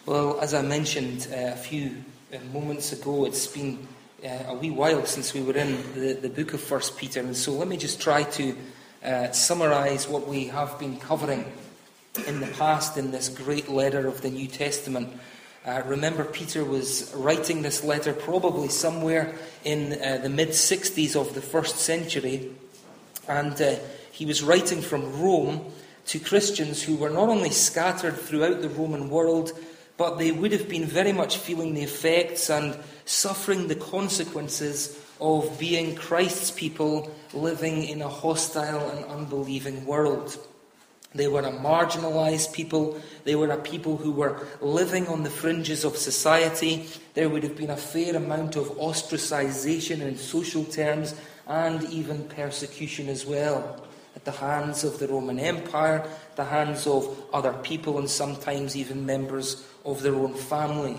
Well, as I mentioned a few moments ago, it's been a wee while since we were in the book of 1 Peter, and so let me just try to summarise what we have been covering in the past in this great letter of the New Testament. Remember, Peter was writing this letter probably somewhere in the mid-60s of the first century, and he was writing from Rome to Christians who were not only scattered throughout the Roman world, but they would have been very much feeling the effects and suffering the consequences of being Christ's people living in a hostile and unbelieving world. They were a marginalized people. They were a people who were living on the fringes of society. There would have been a fair amount of ostracization in social terms and even persecution as well, at the hands of the Roman Empire, the hands of other people, and sometimes even members of their own family.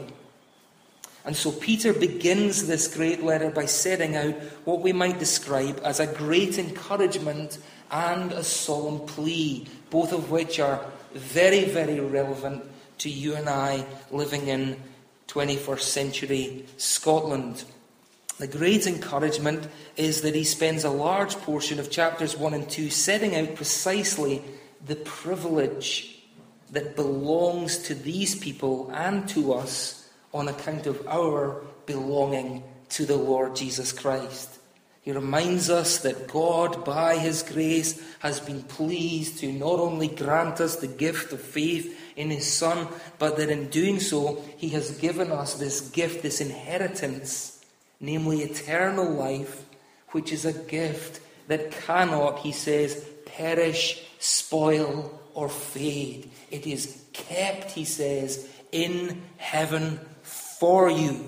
And so Peter begins this great letter by setting out what we might describe as a great encouragement and a solemn plea, both of which are very, very relevant to you and I living in 21st century Scotland. The great encouragement is that he spends a large portion of chapters 1 and 2 setting out precisely the privilege that belongs to these people and to us on account of our belonging to the Lord Jesus Christ. He reminds us that God, by his grace, has been pleased to not only grant us the gift of faith in his Son, but that in doing so, he has given us this gift, this inheritance, namely eternal life, which is a gift that cannot, he says, perish, spoil, or fade. It is kept, he says, in heaven for you.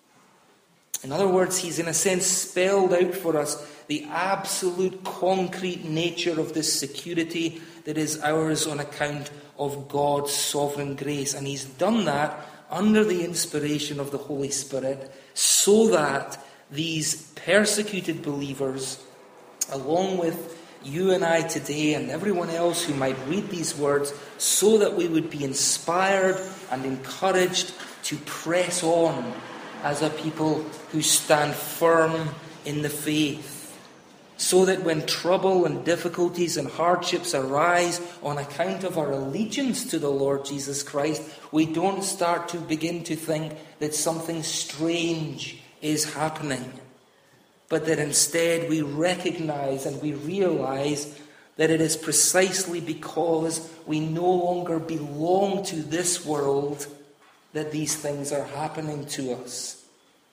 In other words, he's in a sense spelled out for us the absolute concrete nature of this security that is ours on account of God's sovereign grace. And he's done that under the inspiration of the Holy Spirit so that these persecuted believers, along with you and I today and everyone else who might read these words, so that we would be inspired and encouraged to press on as a people who stand firm in the faith, so that when trouble and difficulties and hardships arise on account of our allegiance to the Lord Jesus Christ, we don't start to begin to think that something strange is happening, but that instead we recognize and we realize that it is precisely because we no longer belong to this world that these things are happening to us.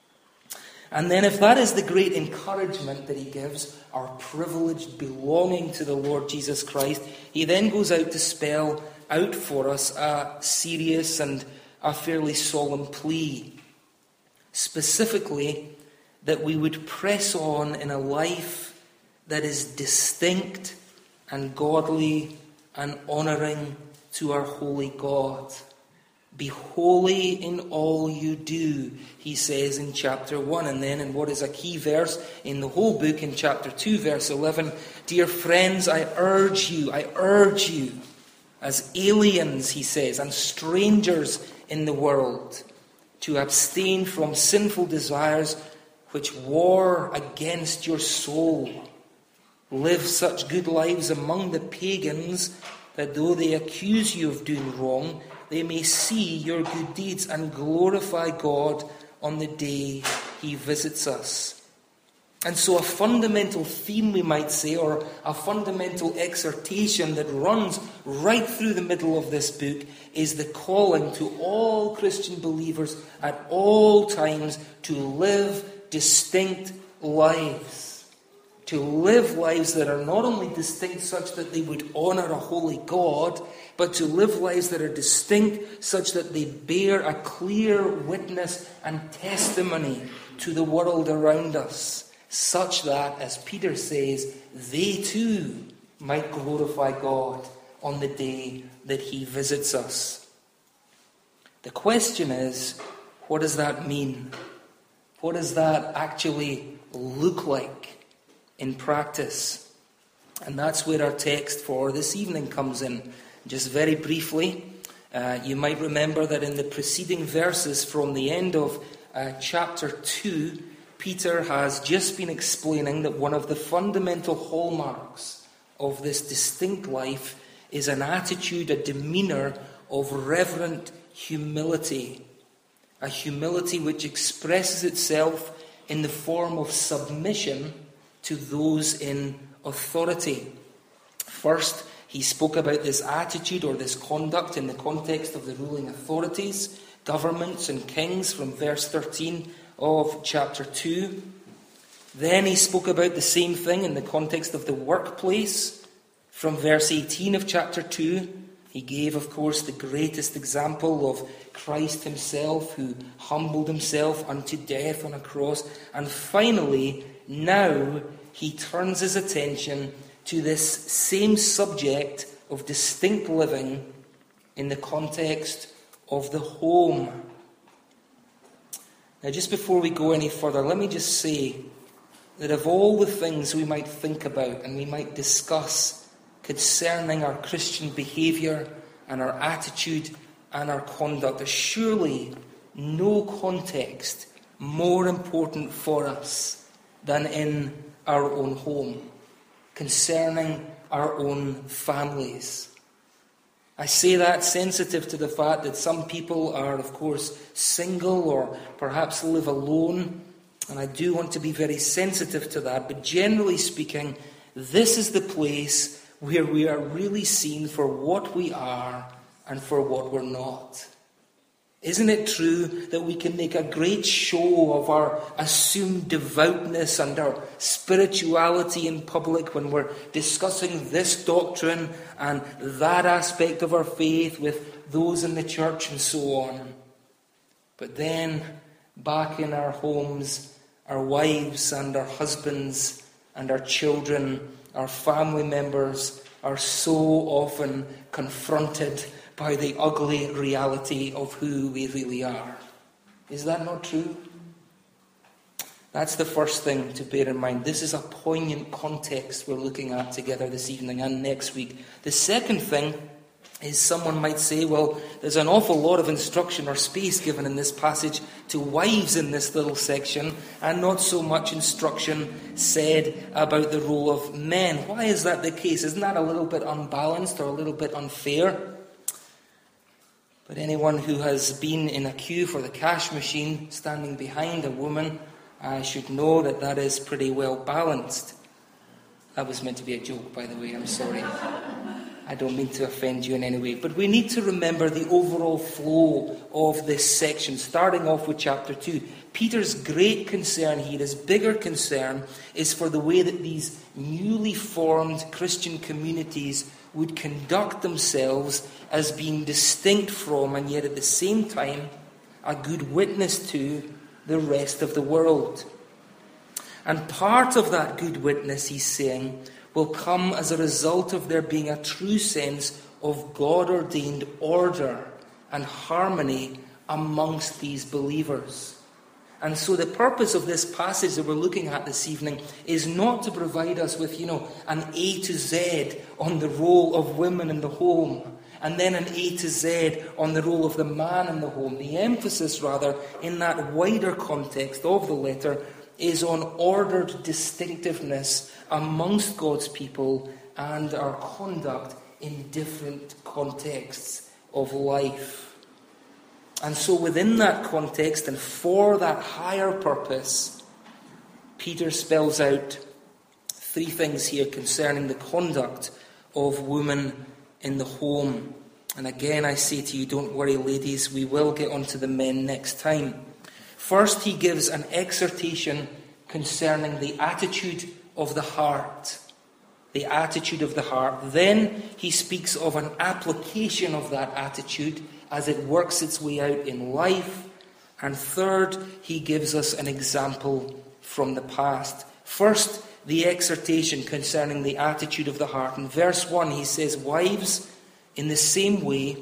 And then if that is the great encouragement that he gives, our privileged belonging to the Lord Jesus Christ, he then goes out to spell out for us a serious and a fairly solemn plea. Specifically, that we would press on in a life that is distinct and godly and honouring to our holy God. Be holy in all you do, he says in chapter 1. And then in what is a key verse in the whole book, in chapter 2, verse 11, dear friends, I urge you, as aliens, he says, and strangers in the world, to abstain from sinful desires which war against your soul. Live such good lives among the pagans that though they accuse you of doing wrong, they may see your good deeds and glorify God on the day he visits us. And so a fundamental theme, we might say, or a fundamental exhortation that runs right through the middle of this book is the calling to all Christian believers at all times to live distinct lives. To live lives that are not only distinct such that they would honour a holy God, but to live lives that are distinct such that they bear a clear witness and testimony to the world around us, such that, as Peter says, they too might glorify God on the day that he visits us. The question is, what does that mean? What does that actually look like in practice? And that's where our text for this evening comes in. Just very briefly, You might remember that in the preceding verses from the end of chapter 2, Peter has just been explaining that one of the fundamental hallmarks of this distinct life is an attitude, a demeanour of reverent humility. A humility which expresses itself in the form of submission to those in authority. First, he spoke about this attitude or this conduct in the context of the ruling authorities, governments and kings from verse 13 of chapter 2. Then he spoke about the same thing in the context of the workplace from verse 18 of chapter 2. He gave, of course, the greatest example of Christ himself, who humbled himself unto death on a cross. And finally, now he turns his attention to this same subject of distinct living in the context of the home. Now, just before we go any further, let me just say that of all the things we might think about and we might discuss concerning our Christian behaviour and our attitude and our conduct, there's surely no context more important for us than in our own home, concerning our own families. I say that sensitive to the fact that some people are, of course, single or perhaps live alone, and I do want to be very sensitive to that, but generally speaking, this is the place where we are really seen for what we are and for what we're not. Isn't it true that we can make a great show of our assumed devoutness and our spirituality in public when we're discussing this doctrine and that aspect of our faith with those in the church and so on? But then, back in our homes, our wives and our husbands and our children, our family members are so often confronted by the ugly reality of who we really are. Is that not true? That's the first thing to bear in mind. This is a poignant context we're looking at together this evening and next week. The second thing is, someone might say, well, there's an awful lot of instruction or space given in this passage to wives in this little section, and not so much instruction said about the role of men. Why is that the case? Isn't that a little bit unbalanced or a little bit unfair? But anyone who has been in a queue for the cash machine standing behind a woman should know that that is pretty well balanced. That was meant to be a joke, by the way, I'm sorry. I don't mean to offend you in any way. But we need to remember the overall flow of this section, starting off with chapter 2. Peter's great concern here, his bigger concern, is for the way that these newly formed Christian communities would conduct themselves as being distinct from, and yet at the same time, a good witness to the rest of the world. And part of that good witness, he's saying, will come as a result of there being a true sense of God-ordained order and harmony amongst these believers. And so the purpose of this passage that we're looking at this evening is not to provide us with, an A to Z on the role of women in the home, and then an A to Z on the role of the man in the home. The emphasis, rather, in that wider context of the letter is on ordered distinctiveness amongst God's people and our conduct in different contexts of life. And so within that context and for that higher purpose, Peter spells out three things here concerning the conduct of women in the home. And again, I say to you, don't worry, ladies, we will get on to the men next time. First, he gives an exhortation concerning the attitude of the heart. The attitude of the heart. Then he speaks of an application of that attitude as it works its way out in life. And third, he gives us an example from the past. First, the exhortation concerning the attitude of the heart. In verse 1, he says, "Wives, in the same way,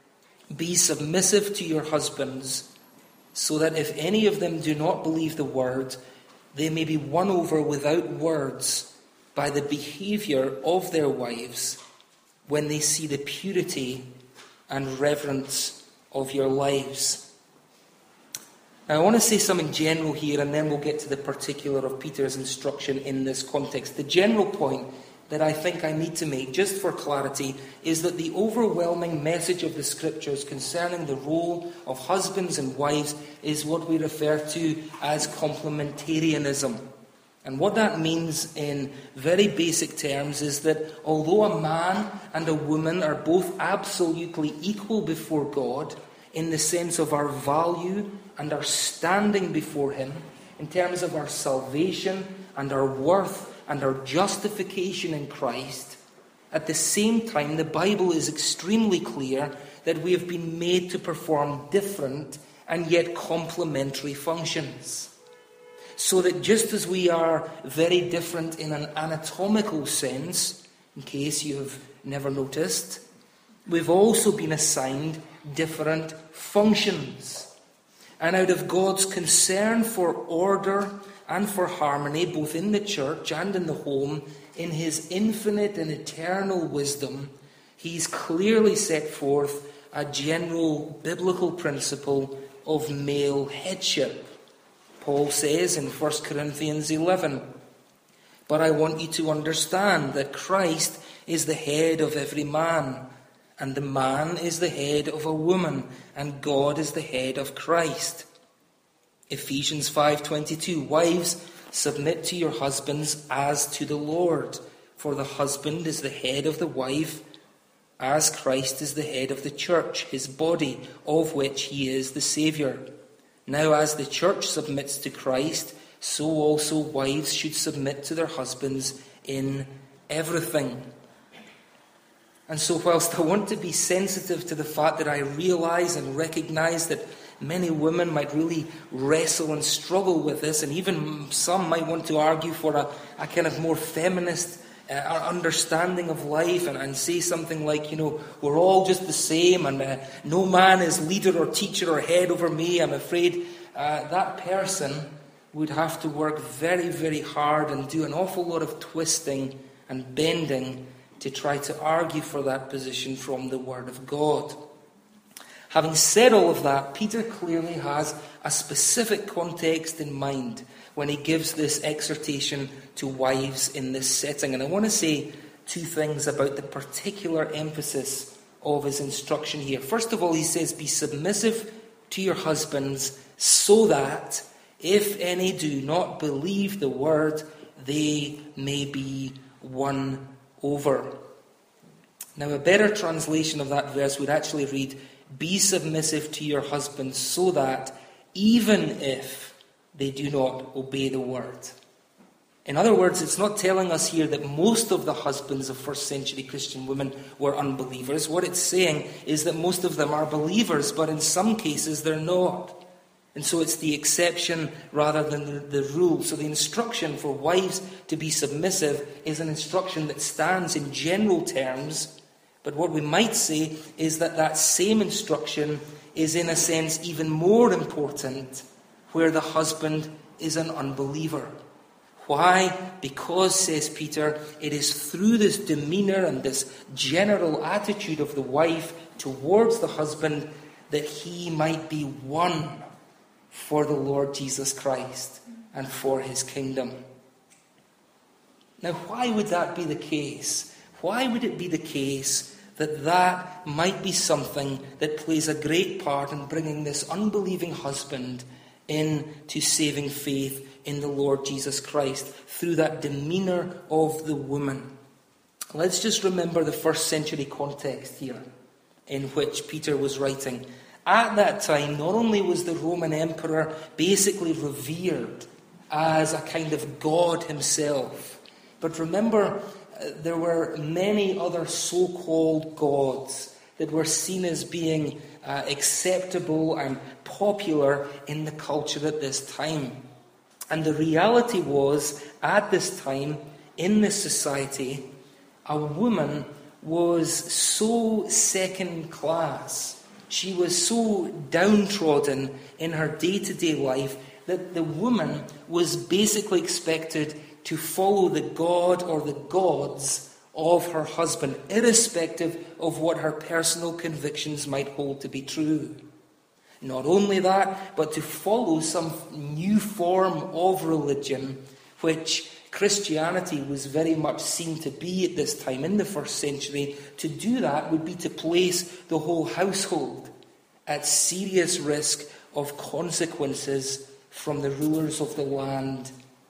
be submissive to your husbands, so that if any of them do not believe the word, they may be won over without words by the behavior of their wives when they see the purity and reverence of your lives. Now, I want to say something general here, and then we'll get to the particular of Peter's instruction in this context. The general point that I think I need to make, just for clarity, is that the overwhelming message of the Scriptures concerning the role of husbands and wives is what we refer to as complementarianism. And what that means in very basic terms is that although a man and a woman are both absolutely equal before God, in the sense of our value and our standing before Him, in terms of our salvation and our worth and our justification in Christ, at the same time, the Bible is extremely clear that we have been made to perform different and yet complementary functions. So that just as we are very different in an anatomical sense, in case you have never noticed, we've also been assigned different functions. And out of God's concern for order and for harmony, both in the church and in the home, in His infinite and eternal wisdom, He's clearly set forth a general biblical principle of male headship. Paul says in 1 Corinthians 11, "But I want you to understand that Christ is the head of every man, and the man is the head of a woman, and God is the head of Christ." Ephesians 5:22, "Wives, submit to your husbands as to the Lord, for the husband is the head of the wife, as Christ is the head of the church, his body, of which he is the Saviour. Now as the church submits to Christ, so also wives should submit to their husbands in everything." And so whilst I want to be sensitive to the fact that I realize and recognize that many women might really wrestle and struggle with this, and even some might want to argue for a kind of more feminist understanding of life and say something like, we're all just the same and no man is leader or teacher or head over me, I'm afraid that person would have to work very, very hard and do an awful lot of twisting and bending to try to argue for that position from the Word of God. Having said all of that, Peter clearly has a specific context in mind when he gives this exhortation to wives in this setting. And I want to say two things about the particular emphasis of his instruction here. First of all, he says, "Be submissive to your husbands, so that, if any do not believe the word, they may be won over." Now, a better translation of that verse would actually read, "Be submissive to your husbands, so that, even if they do not obey the word." In other words, it's not telling us here that most of the husbands of first century Christian women were unbelievers. What it's saying is that most of them are believers, but in some cases they're not. And so it's the exception rather than the rule. So the instruction for wives to be submissive is an instruction that stands in general terms. But what we might say is that that same instruction is in a sense even more important where the husband is an unbeliever. Why? Because, says Peter, it is through this demeanour and this general attitude of the wife towards the husband that he might be won for the Lord Jesus Christ and for his kingdom. Now, why would that be the case? Why would it be the case that might be something that plays a great part in bringing this unbelieving husband into saving faith in the Lord Jesus Christ through that demeanour of the woman? Let's just remember the first century context here in which Peter was writing. At that time, not only was the Roman emperor basically revered as a kind of God himself, but remember, there were many other so-called gods that were seen as being acceptable and popular in the culture at this time. And the reality was, at this time, in this society, a woman was so second class. She was so downtrodden in her day-to-day life that the woman was basically expected to follow the god or the gods of her husband, irrespective of what her personal convictions might hold to be true. Not only that, but to follow some new form of religion, which Christianity was very much seen to be at this time in the first century. To do that would be to place the whole household at serious risk of consequences from the rulers of the land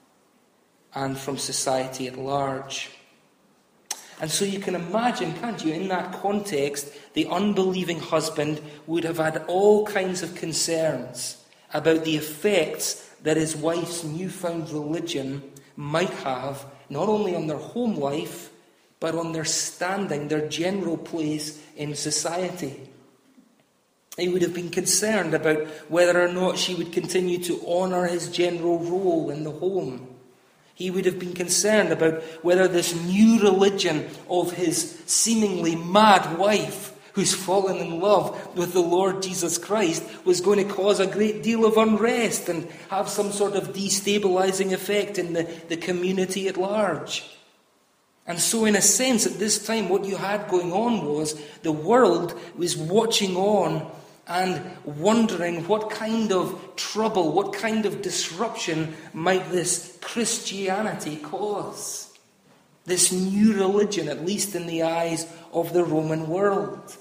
and from society at large. And so you can imagine, can't you, in that context, the unbelieving husband would have had all kinds of concerns about the effects that his wife's newfound religion might have, not only on their home life, but on their standing, their general place in society. He would have been concerned about whether or not she would continue to honour his general role in the home. He would have been concerned about whether this new religion of his seemingly mad wife, who's fallen in love with the Lord Jesus Christ, was going to cause a great deal of unrest and have some sort of destabilizing effect in the community at large. And so in a sense, at this time, what you had going on was the world was watching on and wondering what kind of trouble, what kind of disruption might this Christianity cause. This new religion, at least in the eyes of the Roman world.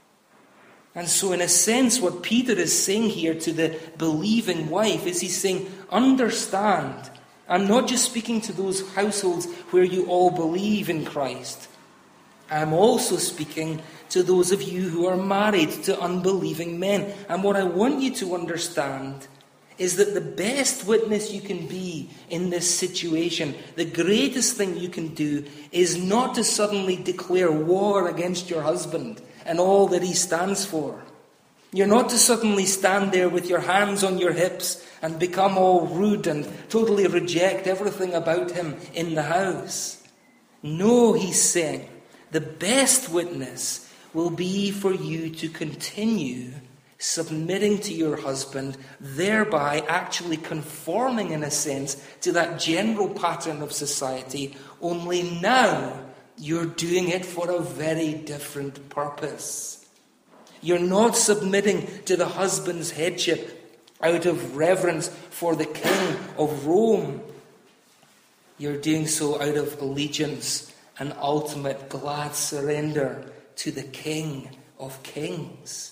And so in a sense, what Peter is saying here to the believing wife is he's saying, understand, I'm not just speaking to those households where you all believe in Christ. I'm also speaking to those of you who are married to unbelieving men. And what I want you to understand is that the best witness you can be in this situation, the greatest thing you can do, is not to suddenly declare war against your husband and all that he stands for. You're not to suddenly stand there with your hands on your hips and become all rude and totally reject everything about him in the house. No, he's saying, the best witness will be for you to continue submitting to your husband, thereby actually conforming in a sense to that general pattern of society, only now you're doing it for a very different purpose. You're not submitting to the husband's headship out of reverence for the king of Rome. You're doing so out of allegiance and ultimate glad surrender to the King of Kings.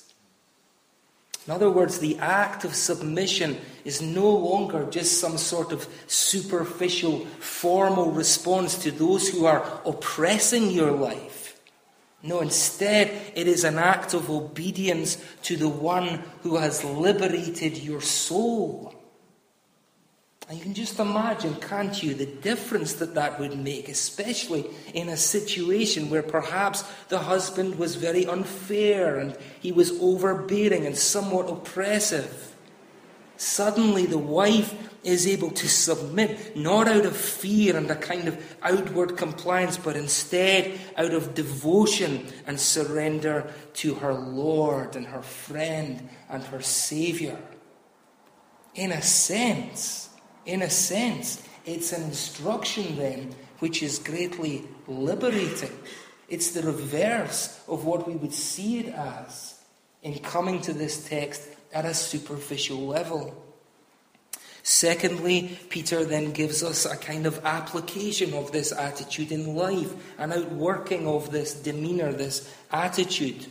In other words, the act of submission is no longer just some sort of superficial, formal response to those who are oppressing your life. No, instead, it is an act of obedience to the one who has liberated your soul. And you can just imagine, can't you, the difference that would make, especially in a situation where perhaps the husband was very unfair and he was overbearing and somewhat oppressive. Suddenly the wife is able to submit, not out of fear and a kind of outward compliance, but instead out of devotion and surrender to her Lord and her friend and her Saviour. In a sense, it's an instruction then which is greatly liberating. It's the reverse of what we would see it as in coming to this text at a superficial level. Secondly, Peter then gives us a kind of application of this attitude in life, an outworking of this demeanour, this attitude.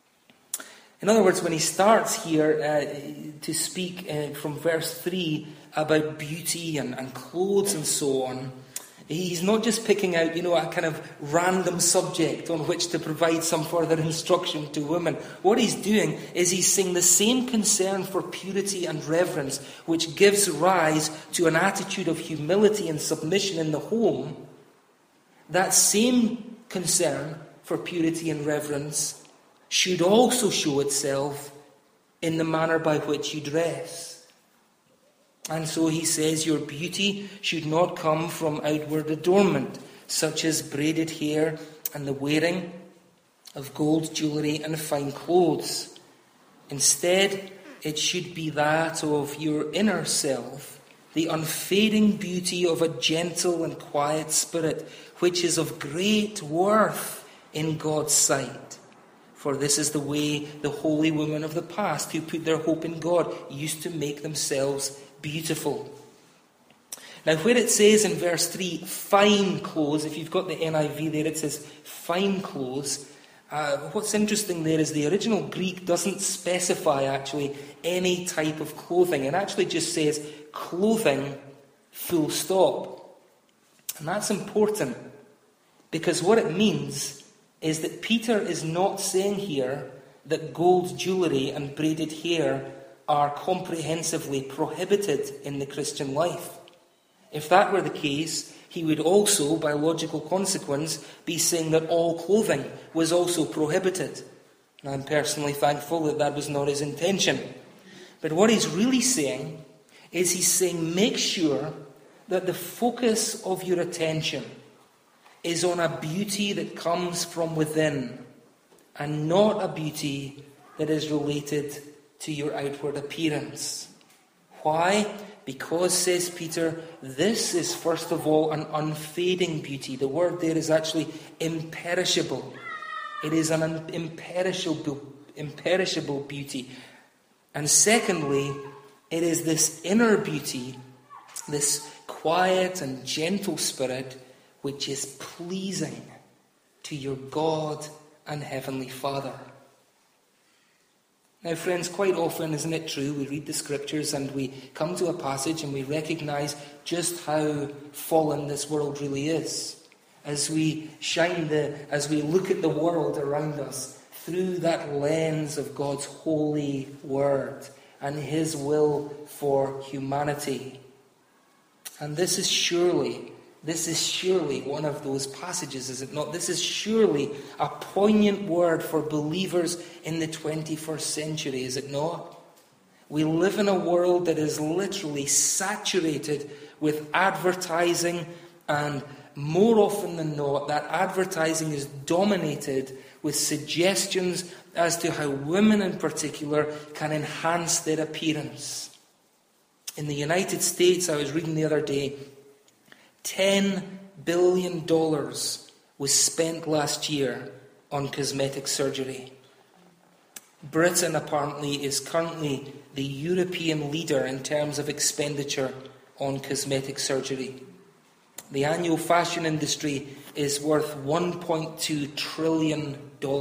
In other words, when he starts here to speak from verse 3 about beauty and clothes and so on, he's not just picking out, a kind of random subject on which to provide some further instruction to women. What he's doing is he's saying the same concern for purity and reverence, which gives rise to an attitude of humility and submission in the home. That same concern for purity and reverence should also show itself in the manner by which you dress. And so he says your beauty should not come from outward adornment, such as braided hair and the wearing of gold jewellery and fine clothes. Instead, it should be that of your inner self, the unfading beauty of a gentle and quiet spirit, which is of great worth in God's sight. For this is the way the holy women of the past, who put their hope in God, used to make themselves beautiful. Now, where it says in verse 3, fine clothes, if you've got the NIV there, it says fine clothes. What's interesting there is the original Greek doesn't specify actually any type of clothing. It actually just says clothing, full stop. And that's important, because what it means is that Peter is not saying here that gold jewellery and braided hair are comprehensively prohibited in the Christian life. If that were the case, he would also, by logical consequence, be saying that all clothing was also prohibited. And I'm personally thankful that that was not his intention. But what he's really saying is he's saying, make sure that the focus of your attention is on a beauty that comes from within, and not a beauty that is related to your outward appearance. Why? Because, says Peter, this is first of all an unfading beauty. The word there is actually imperishable. It is an imperishable beauty. And secondly, it is this inner beauty, this quiet and gentle spirit, which is pleasing to your God and Heavenly Father. Now, friends, quite often, isn't it true, we read the scriptures and we come to a passage and we recognize just how fallen this world really is. As we look at the world around us through that lens of God's holy word and his will for humanity. And this is surely one of those passages, is it not? This is surely a poignant word for believers in the 21st century, is it not? We live in a world that is literally saturated with advertising, and more often than not, that advertising is dominated with suggestions as to how women in particular can enhance their appearance. In the United States, I was reading the other day, $10 billion was spent last year on cosmetic surgery. Britain apparently is currently the European leader in terms of expenditure on cosmetic surgery. The annual fashion industry is worth $1.2 trillion.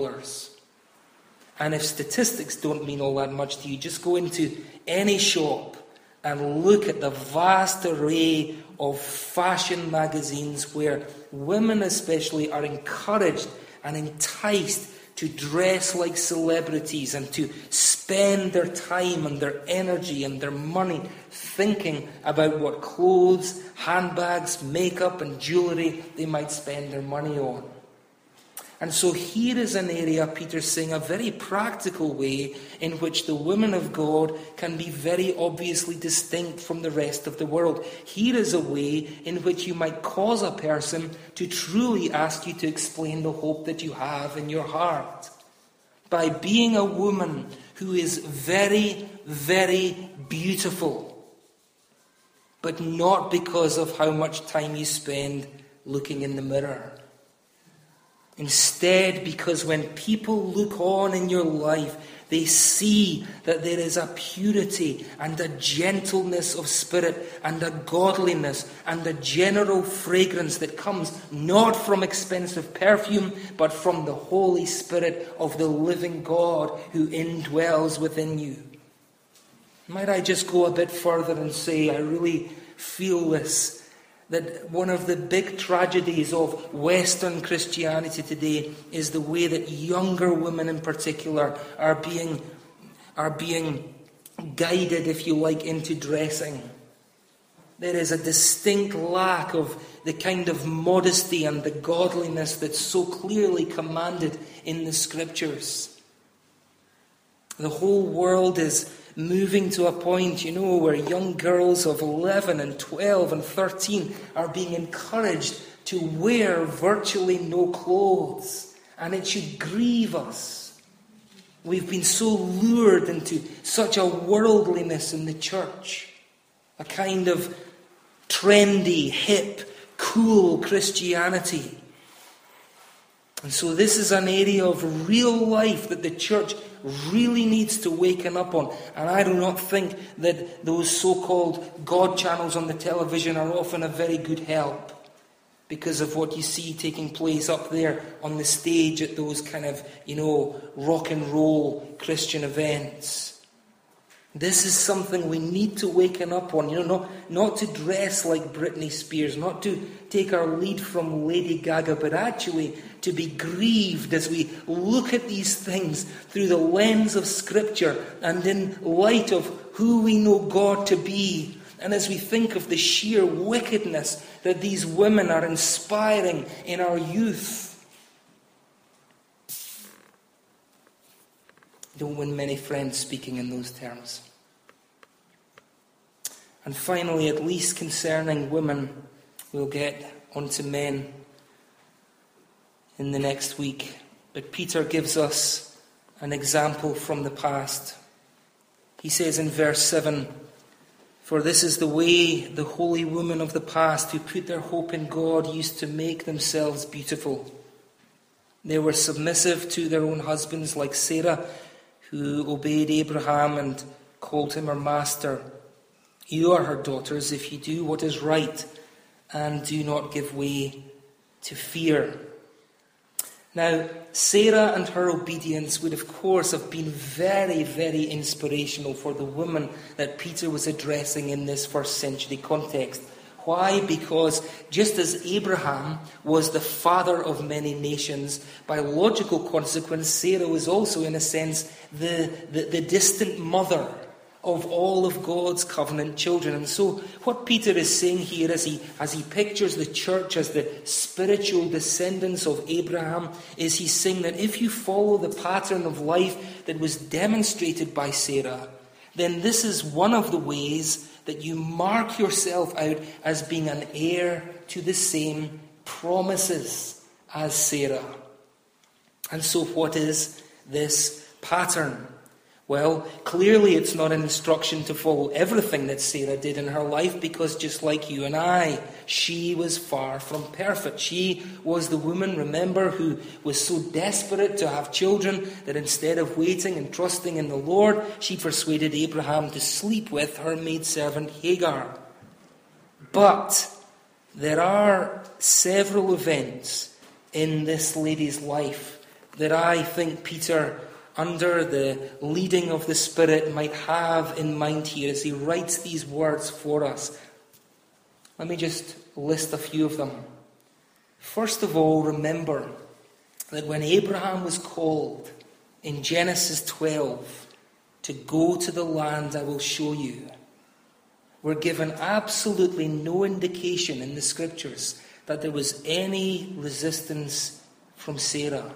And if statistics don't mean all that much to you, just go into any shop and look at the vast array of fashion magazines where women especially are encouraged and enticed to dress like celebrities and to spend their time and their energy and their money thinking about what clothes, handbags, makeup and jewellery they might spend their money on. And so here is an area, Peter's saying, a very practical way in which the women of God can be very obviously distinct from the rest of the world. Here is a way in which you might cause a person to truly ask you to explain the hope that you have in your heart. By being a woman who is very, very beautiful, but not because of how much time you spend looking in the mirror. Instead, because when people look on in your life, they see that there is a purity and a gentleness of spirit and a godliness and a general fragrance that comes not from expensive perfume, but from the Holy Spirit of the living God who indwells within you. Might I just go a bit further and say, I really feel this, that one of the big tragedies of Western Christianity today is the way that younger women in particular are being guided, if you like, into dressing. There is a distinct lack of the kind of modesty and the godliness that's so clearly commanded in the scriptures. The whole world is moving to a point, where young girls of 11 and 12 and 13 are being encouraged to wear virtually no clothes. And it should grieve us. We've been so lured into such a worldliness in the church. a kind of trendy, hip, cool Christianity. And so this is an area of real life that the church really needs to waken up on. And I do not think that those so-called God channels on the television are often a very good help, because of what you see taking place up there on the stage at those kind of, rock and roll Christian events. This is something we need to waken up on, not to dress like Britney Spears, not to take our lead from Lady Gaga, but actually to be grieved as we look at these things through the lens of Scripture and in light of who we know God to be. And as we think of the sheer wickedness that these women are inspiring in our youth. Don't win many friends speaking in those terms. And finally, at least concerning women, we'll get onto men in the next week. But Peter gives us an example from the past. He says in verse 7, "For this is the way the holy women of the past who put their hope in God used to make themselves beautiful. They were submissive to their own husbands, like Sarah, who obeyed Abraham and called him her master. You are her daughters if you do what is right and do not give way to fear." Now, Sarah and her obedience would, of course, have been very, very inspirational for the women that Peter was addressing in this first century context. Why? Because just as Abraham was the father of many nations, by logical consequence, Sarah was also, in a sense, the distant mother of all of God's covenant children. And so what Peter is saying here as he pictures the church as the spiritual descendants of Abraham, is he's saying that if you follow the pattern of life that was demonstrated by Sarah, then this is one of the ways that you mark yourself out as being an heir to the same promises as Sarah. And so what is this pattern? Well, clearly it's not an instruction to follow everything that Sarah did in her life, because just like you and I, she was far from perfect. She was the woman, remember, who was so desperate to have children that instead of waiting and trusting in the Lord, she persuaded Abraham to sleep with her maidservant Hagar. But there are several events in this lady's life that I think Peter, under the leading of the Spirit, might have in mind here as he writes these words for us. Let me just list a few of them. First of all, remember that when Abraham was called in Genesis 12 to go to the land I will show you, we're given absolutely no indication in the Scriptures that there was any resistance from Sarah.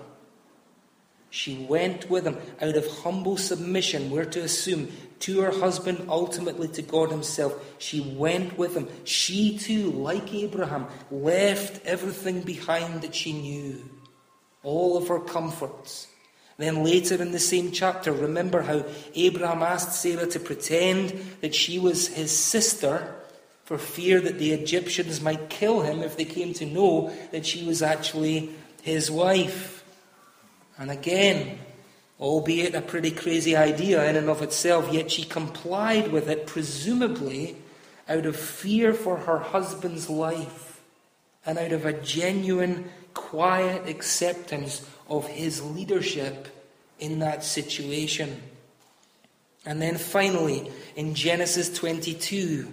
She went with him out of humble submission, we're to assume, to her husband, ultimately to God himself. She went with him. She too, like Abraham, left everything behind that she knew, all of her comforts. Then later in the same chapter, remember how Abraham asked Sarah to pretend that she was his sister for fear that the Egyptians might kill him if they came to know that she was actually his wife. And again, albeit a pretty crazy idea in and of itself, yet she complied with it, presumably out of fear for her husband's life and out of a genuine, quiet acceptance of his leadership in that situation. And then finally, in Genesis 22,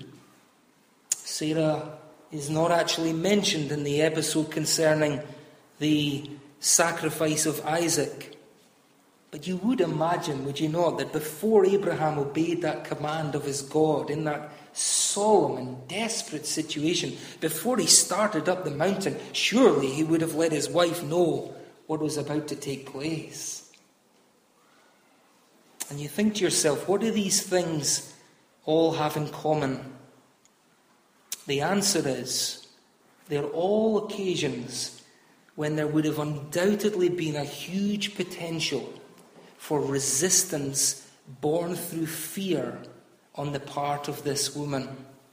Sarah is not actually mentioned in the episode concerning the sacrifice of Isaac. But you would imagine, would you not, that before Abraham obeyed that command of his God in that solemn and desperate situation, before he started up the mountain, surely he would have let his wife know what was about to take place. And you think to yourself, what do these things all have in common? The answer is, they're all occasions when there would have undoubtedly been a huge potential for resistance born through fear on the part of this woman.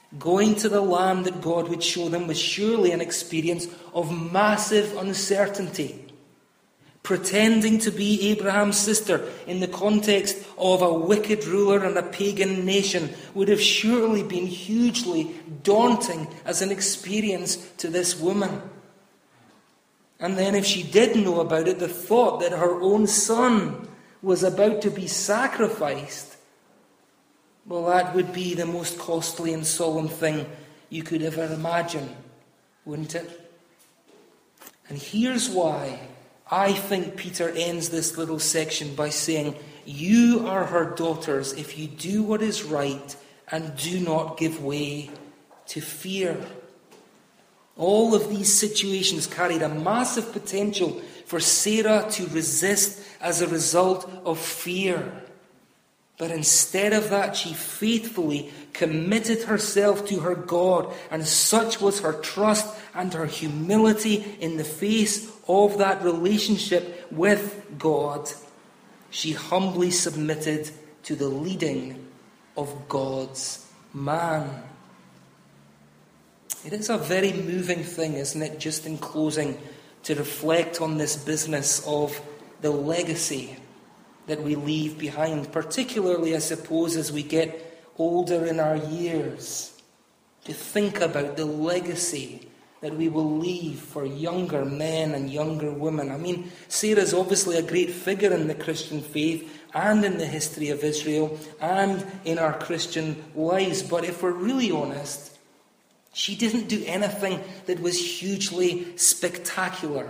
Going to the land that God would show them was surely an experience of massive uncertainty. Pretending to be Abraham's sister in the context of a wicked ruler and a pagan nation would have surely been hugely daunting as an experience to this woman. And then if she did know about it, the thought that her own son was about to be sacrificed, well, that would be the most costly and solemn thing you could ever imagine, wouldn't it? And here's why I think Peter ends this little section by saying, "You are her daughters if you do what is right and do not give way to fear." All of these situations carried a massive potential for Sarah to resist as a result of fear. But instead of that, she faithfully committed herself to her God, and such was her trust and her humility in the face of that relationship with God. She humbly submitted to the leading of God's man. It is a very moving thing, isn't it, just in closing, to reflect on this business of the legacy that we leave behind, particularly, I suppose, as we get older in our years, to think about the legacy that we will leave for younger men and younger women. I mean, Sarah's obviously a great figure in the Christian faith and in the history of Israel and in our Christian lives, but if we're really honest, she didn't do anything that was hugely spectacular.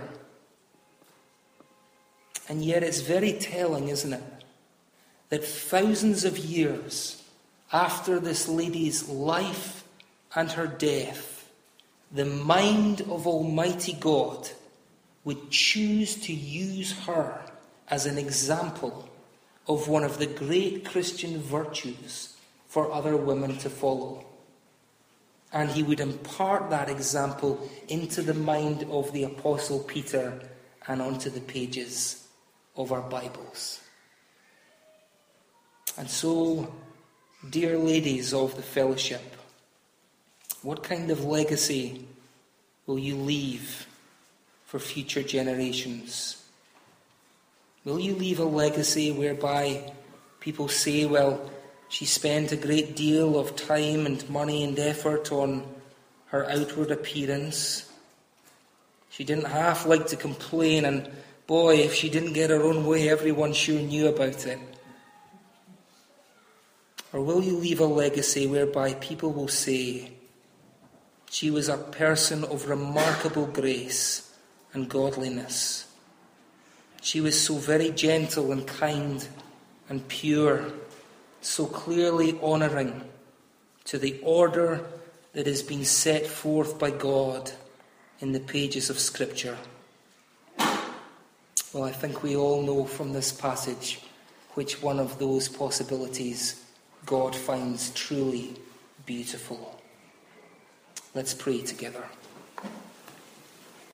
And yet it's very telling, isn't it, that thousands of years after this lady's life and her death, the mind of Almighty God would choose to use her as an example of one of the great Christian virtues for other women to follow. And he would impart that example into the mind of the Apostle Peter and onto the pages of our Bibles. And so, dear ladies of the fellowship, what kind of legacy will you leave for future generations? Will you leave a legacy whereby people say, well, she spent a great deal of time and money and effort on her outward appearance. She didn't half like to complain, and boy, if she didn't get her own way, everyone sure knew about it. Or will you leave a legacy whereby people will say, she was a person of remarkable grace and godliness. She was so very gentle and kind and pure, so clearly honouring to the order that has been set forth by God in the pages of Scripture. Well, I think we all know from this passage which one of those possibilities God finds truly beautiful. Let's pray together.